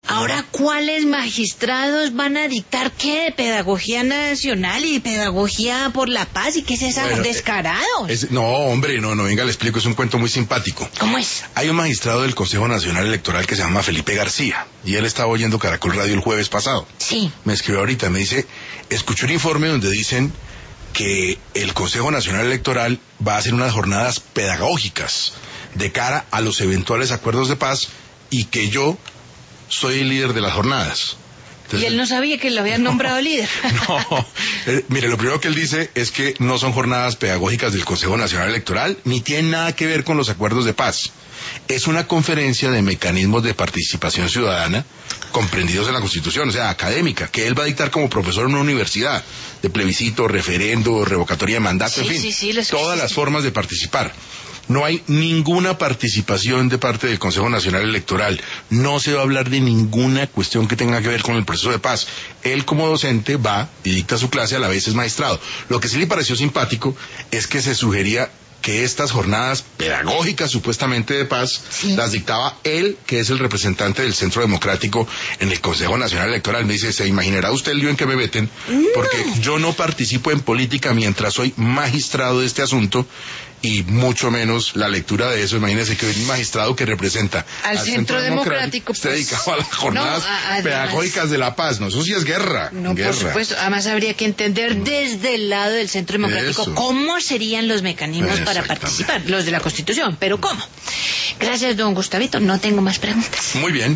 Ahora, ¿cuáles magistrados van a dictar qué de pedagogía nacional y pedagogía por la paz? ¿Y qué es esa? Bueno, Descarados. No, hombre, no, venga, le explico, es un cuento muy simpático. ¿Cómo es? Hay un magistrado del Consejo Nacional Electoral que se llama Felipe García, y él estaba oyendo Caracol Radio el jueves pasado. Sí. Me escribió ahorita, me dice, escuché un informe donde dicen que el Consejo Nacional Electoral va a hacer unas jornadas pedagógicas de cara a los eventuales acuerdos de paz, y que yo soy el líder de las jornadas. Entonces, y él no sabía que lo habían nombrado líder. No, mire, lo primero que él dice es que no son jornadas pedagógicas del Consejo Nacional Electoral, ni tienen nada que ver con los acuerdos de paz. Es una conferencia de mecanismos de participación ciudadana comprendidos en la Constitución, o sea, académica, que él va a dictar como profesor en una universidad, de plebiscito, referendo, revocatoria de mandato, en fin, todas las formas de participar. No hay ninguna participación de parte del Consejo Nacional Electoral. No se va a hablar de ninguna cuestión que tenga que ver con el proceso de paz. Él como docente va y dicta su clase, a la vez es magistrado. Lo que sí le pareció simpático es que se sugería que estas jornadas pedagógicas supuestamente de paz las dictaba él, que es el representante del Centro Democrático en el Consejo Nacional Electoral. Me dice, ¿se imaginará usted el lío en que me meten? Porque yo no participo en política mientras soy magistrado de este asunto, y mucho menos la lectura de eso. Imagínese que un magistrado que representa al Centro Democrático está dedicado a las jornadas pedagógicas de la paz. No, eso sí es guerra. No, guerra. por supuesto. Además habría que entender desde el lado del Centro Democrático cómo serían los mecanismos para participar, los de la Constitución, pero cómo. Gracias, don Gustavito. No tengo más preguntas. Muy bien.